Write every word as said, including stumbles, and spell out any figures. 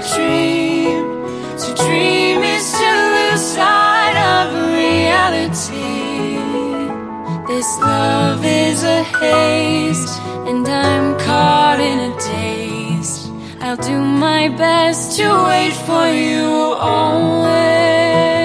dream. To dream is to lose sight of reality. This love is a haze, and I'm caught in a daze. I'll do my best to wait for you always.